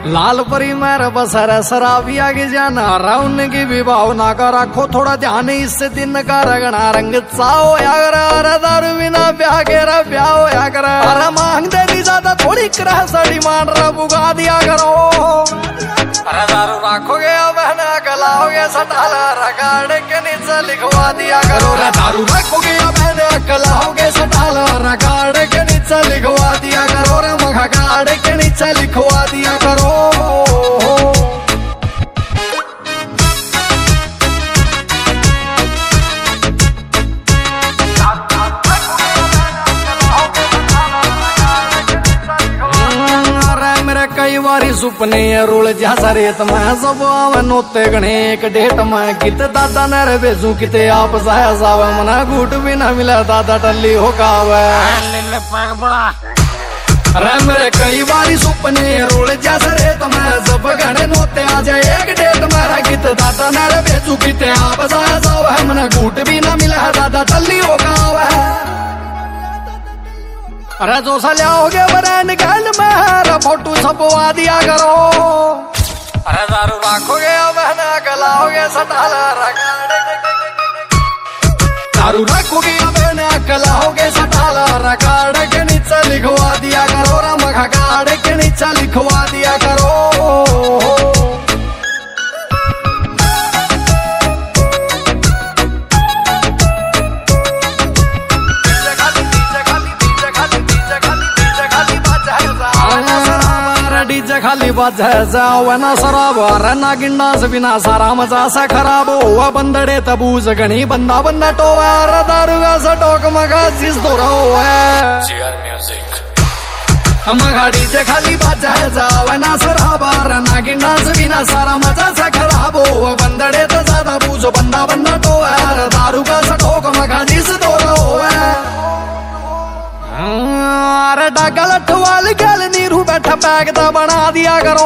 लाल परी मेरे बसर शराबी आगे जाना राउंड की भी भावना का रखो थोड़ा ध्यान इससे दिन का रगना रंग चाओ यार अरे दारू बिना ब्याह के ब्याह हो या कर अरे मांग दे ज्यादा थोड़ी करह सड़ी मान रहा बुगा दिया करो अरे दारू रखोगे बहना कलाओगे सटाल रगाड़ के नीचे लिखवा दिया करो रे दारू रखोगे बहना कलाओगे सटाल रगाड़ के नीचे लिखवा दिया करो रे मखा गाड़ के नीचे लिखवा दिया करो कई बारी सुपने रोल जैसा रेत मैं सब नोते गणे एक डेट में कित दादा न भेजू किते आप साया सावे मना घूट भी ना मिला दादा टल्ली हो कावे अरे मेरे कई बारी सुपने रोल जैसा रेत मैं सब गणे नोते आ जाए एक डेट में कित दादा न भेजू किते आप साया सावे मना घूट भी ना मिला दादा टल्ली हो कावे अरे जो सलियाओगे बरैन गैल में फोटो छपवा दिया करो अरे दारू रखोगे बहना कलाओगे सटाल दारू रखोगे बहना कलाओगे सटाल रगाड़ के नीचे लिखवा दिया करो रमखा गाड़ के नीचे लिखवा दिया करो डीजे खाली बाजे जाओ ना शराब रना गिंडा से बिना सारा मजा सा खराब हुआ बंदड़े तबूज गणी बंदा बंदा टोवा दारू का सटोक मगा जिस दो रहो है मगा डीजे खाली बाजे जाओ ना शराब रना गिंडा से बिना सारा मजा सा खराब हुआ बंदड़े तो ज्यादा बूझो बंदा बंदा टोवा दारू का सटोक मगा जिस दो रहो है अरे डागल ठवाल गल नीरू बैठा बैग दा बना दिया करो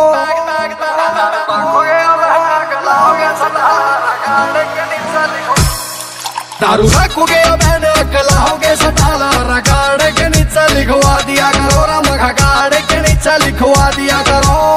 दारू रखोगे बहने कलाओगे सटाल रगाड़ के नीचे लिखवा दिया करो रमखा गाड़ के नीचे लिखवा दिया करो